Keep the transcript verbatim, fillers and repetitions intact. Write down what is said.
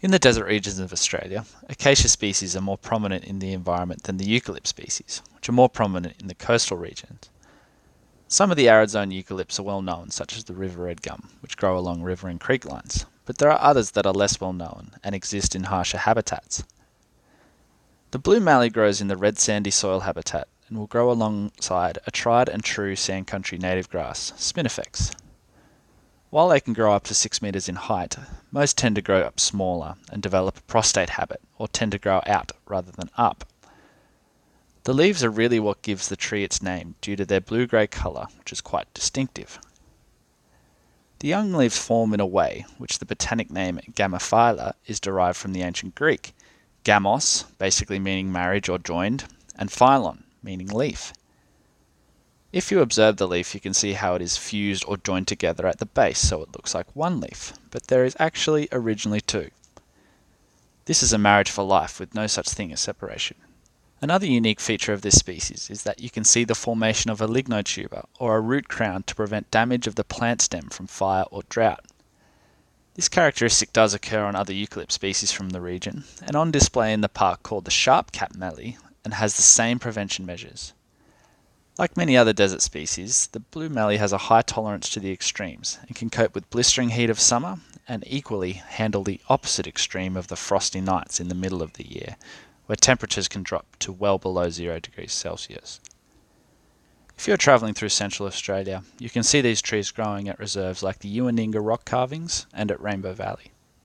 In the desert regions of Australia, acacia species are more prominent in the environment than the eucalypt species, which are more prominent in the coastal regions. Some of the arid zone eucalypts are well known, such as the river red gum, which grow along river and creek lines, but there are others that are less well known and exist in harsher habitats. The blue mallee grows in the red sandy soil habitat and will grow alongside a tried and true sand country native grass, Spinifex. While they can grow up to six metres in height, most tend to grow up smaller and develop a prostate habit, or tend to grow out rather than up. The leaves are really what gives the tree its name due to their blue-grey colour, which is quite distinctive. The young leaves form in a way which the botanic name Gammophylla is derived from the ancient Greek, gamos, basically meaning marriage or joined, and phylon, meaning leaf. If you observe the leaf, you can see how it is fused or joined together at the base, so it looks like one leaf, but there is actually originally two. This is a marriage for life with no such thing as separation. Another unique feature of this species is that you can see the formation of a lignotuber, or a root crown, to prevent damage of the plant stem from fire or drought. This characteristic does occur on other eucalypt species from the region, and on display in the park called the sharp-capped mallee, and has the same prevention measures. Like many other desert species, the blue mallee has a high tolerance to the extremes and can cope with blistering heat of summer and equally handle the opposite extreme of the frosty nights in the middle of the year, where temperatures can drop to well below zero degrees Celsius. If you're travelling through Central Australia, you can see these trees growing at reserves like the Uaninga rock carvings and at Rainbow Valley.